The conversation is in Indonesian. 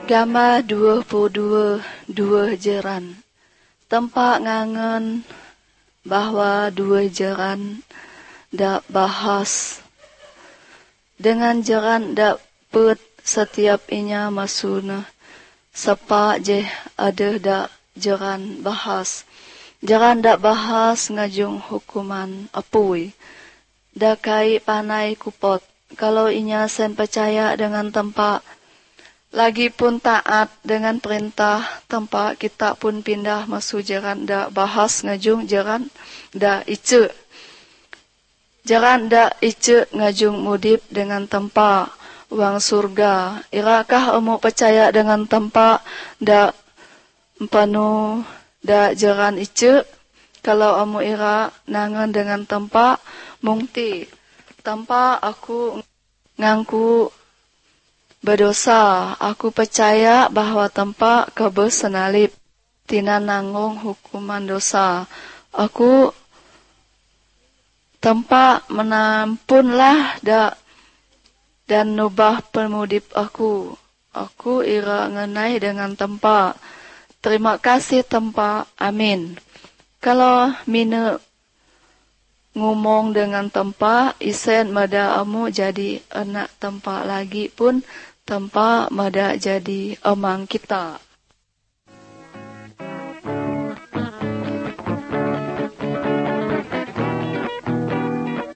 Gambar 22 dua jeran. Tempat ngangen bahwa dua jeran dak bahas. Dengan jeran dak put setiap inya masuna. Sepak je ada dak jeran bahas. Jeran dak bahas ngajung hukuman apui. Dak kai panai kupot. Kalau inya sen percaya dengan tempat lagi pun taat dengan perintah tempat kita pun pindah masuk jaran dak bahas ngajung jaran dak ice. Jaran dak ice ngajung mudip dengan tempat wang surga. Irakah kamu percaya dengan tempat dak penuh dak jaran ice? Kalau kamu ira nangan dengan tempat mungti tempat aku ngangku berdosa, aku percaya bahwa tempat kebersenalip tina nanggung hukuman dosa. Aku tempat menampunlah dan nubah pemudip aku. Aku ira ngenai dengan tempat. Terima kasih tempat. Amin. Kalau mine ngomong dengan tempat, isen mada amu jadi anak tempat lagi pun tempat mada jadi emang kita.